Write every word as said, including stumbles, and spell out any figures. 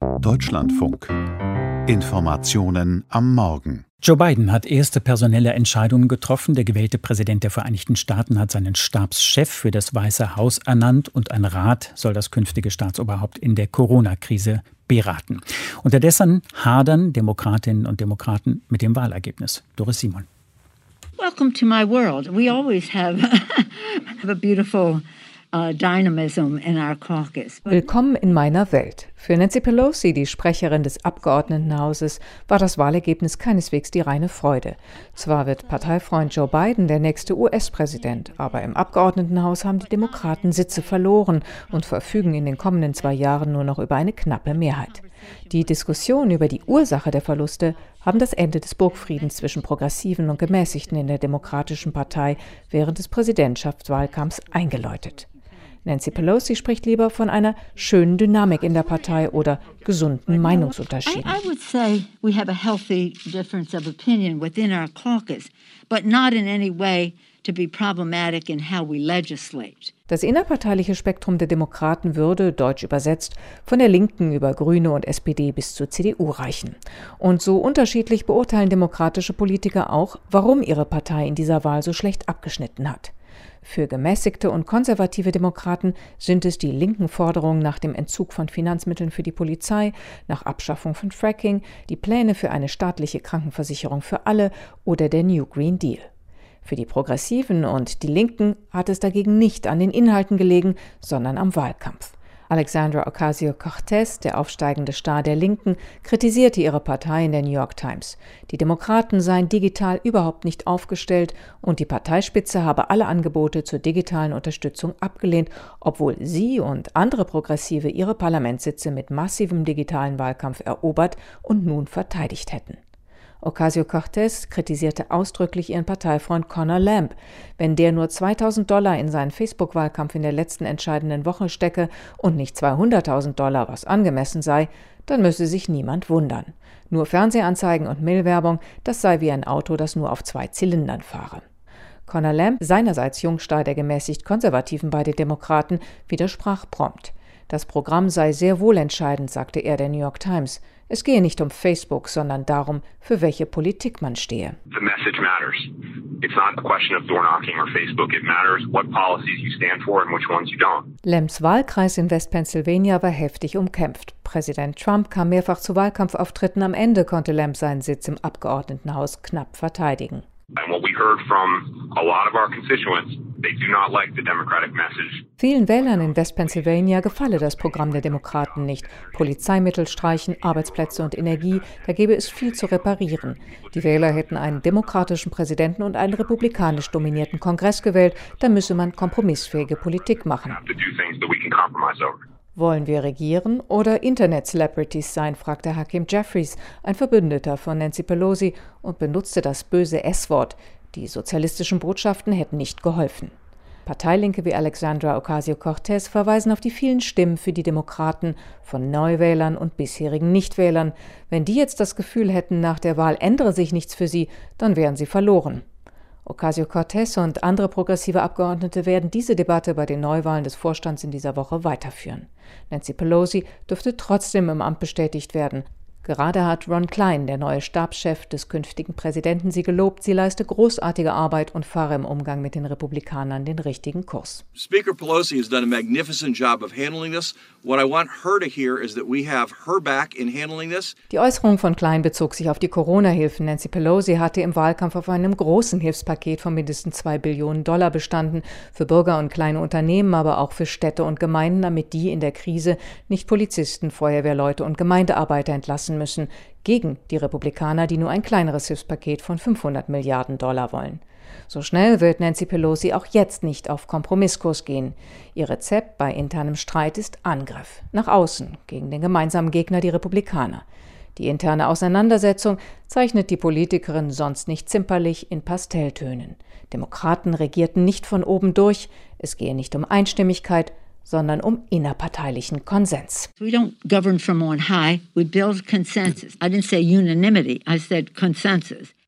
Deutschlandfunk. Informationen am Morgen. Joe Biden hat erste personelle Entscheidungen getroffen. Der gewählte Präsident der Vereinigten Staaten hat seinen Stabschef für das Weiße Haus ernannt und ein Rat soll das künftige Staatsoberhaupt in der Corona-Krise beraten. Unterdessen hadern Demokratinnen und Demokraten mit dem Wahlergebnis. Doris Simon. Welcome to my world. We always have a beautiful uh, dynamism in our caucus. Willkommen in meiner Welt. Für Nancy Pelosi, die Sprecherin des Abgeordnetenhauses, war das Wahlergebnis keineswegs die reine Freude. Zwar wird Parteifreund Joe Biden der nächste U S-Präsident, aber im Abgeordnetenhaus haben die Demokraten Sitze verloren und verfügen in den kommenden zwei Jahren nur noch über eine knappe Mehrheit. Die Diskussion über die Ursache der Verluste haben das Ende des Burgfriedens zwischen Progressiven und Gemäßigten in der Demokratischen Partei während des Präsidentschaftswahlkampfs eingeläutet. Nancy Pelosi spricht lieber von einer schönen Dynamik in der Partei oder gesunden Meinungsunterschieden. I, I would say we have a healthy difference of opinion within our caucus, but not in any way to be problematic in how we legislate. Das innerparteiliche Spektrum der Demokraten würde, deutsch übersetzt, von der Linken über Grüne und S P D bis zur C D U reichen. Und so unterschiedlich beurteilen demokratische Politiker auch, warum ihre Partei in dieser Wahl so schlecht abgeschnitten hat. Für gemäßigte und konservative Demokraten sind es die linken Forderungen nach dem Entzug von Finanzmitteln für die Polizei, nach Abschaffung von Fracking, die Pläne für eine staatliche Krankenversicherung für alle oder der New Green Deal. Für die Progressiven und die Linken hat es dagegen nicht an den Inhalten gelegen, sondern am Wahlkampf. Alexandra Ocasio-Cortez, der aufsteigende Star der Linken, kritisierte ihre Partei in der New York Times. Die Demokraten seien digital überhaupt nicht aufgestellt und die Parteispitze habe alle Angebote zur digitalen Unterstützung abgelehnt, obwohl sie und andere Progressive ihre Parlamentssitze mit massivem digitalen Wahlkampf erobert und nun verteidigt hätten. Ocasio-Cortez kritisierte ausdrücklich ihren Parteifreund Conor Lamb. Wenn der nur zweitausend Dollar in seinen Facebook-Wahlkampf in der letzten entscheidenden Woche stecke und nicht zweihunderttausend Dollar, was angemessen sei, dann müsse sich niemand wundern. Nur Fernsehanzeigen und Mailwerbung, das sei wie ein Auto, das nur auf zwei Zylindern fahre. Conor Lamb, seinerseits Jungstar der gemäßigt Konservativen bei den Demokraten, widersprach prompt. Das Programm sei sehr wohl entscheidend, sagte er der New York Times. Es gehe nicht um Facebook, sondern darum, für welche Politik man stehe. The message matters. It's not a question of door knocking or Facebook. It matters what policies you stand for and which ones you don't. Lambs Wahlkreis in West Pennsylvania war heftig umkämpft. Präsident Trump kam mehrfach zu Wahlkampfauftritten. Am Ende konnte Lamb seinen Sitz im Abgeordnetenhaus knapp verteidigen. And what we heard from a lot of our constituents, they do not like the Democratic message. Vielen Wählern in West Pennsylvania gefalle das Programm der Demokraten nicht. Polizeimittel streichen, Arbeitsplätze und Energie, da gäbe es viel zu reparieren. Die Wähler hätten einen demokratischen Präsidenten und einen republikanisch dominierten Kongress gewählt, da müsse man kompromissfähige Politik machen. Wollen wir regieren oder Internet-Celebrities sein, fragte Hakeem Jeffries, ein Verbündeter von Nancy Pelosi, und benutzte das böse S-Wort. Die sozialistischen Botschaften hätten nicht geholfen. Parteilinke wie Alexandra Ocasio-Cortez verweisen auf die vielen Stimmen für die Demokraten von Neuwählern und bisherigen Nichtwählern. Wenn die jetzt das Gefühl hätten, nach der Wahl ändere sich nichts für sie, dann wären sie verloren. Ocasio-Cortez und andere progressive Abgeordnete werden diese Debatte bei den Neuwahlen des Vorstands in dieser Woche weiterführen. Nancy Pelosi dürfte trotzdem im Amt bestätigt werden. Gerade hat Ron Klein, der neue Stabschef des künftigen Präsidenten, sie gelobt, sie leiste großartige Arbeit und fahre im Umgang mit den Republikanern den richtigen Kurs. Speaker Pelosi has done a magnificent job of handling this. What I want her to hear is that we have her back in handling this. Die Äußerung von Klein bezog sich auf die Corona-Hilfen. Nancy Pelosi hatte im Wahlkampf auf einem großen Hilfspaket von mindestens zwei Billionen Dollar bestanden, für Bürger und kleine Unternehmen, aber auch für Städte und Gemeinden, damit die in der Krise nicht Polizisten, Feuerwehrleute und Gemeindearbeiter entlassen müssen, gegen die Republikaner, die nur ein kleineres Hilfspaket von fünfhundert Milliarden Dollar wollen. So schnell wird Nancy Pelosi auch jetzt nicht auf Kompromisskurs gehen. Ihr Rezept bei internem Streit ist Angriff, nach außen, gegen den gemeinsamen Gegner, die Republikaner. Die interne Auseinandersetzung zeichnet die Politikerin sonst nicht zimperlich in Pastelltönen. Demokraten regierten nicht von oben durch, es gehe nicht um Einstimmigkeit, sondern um innerparteilichen Konsens. We don't govern from on high, we build consensus. I didn't say unanimity, I said consensus.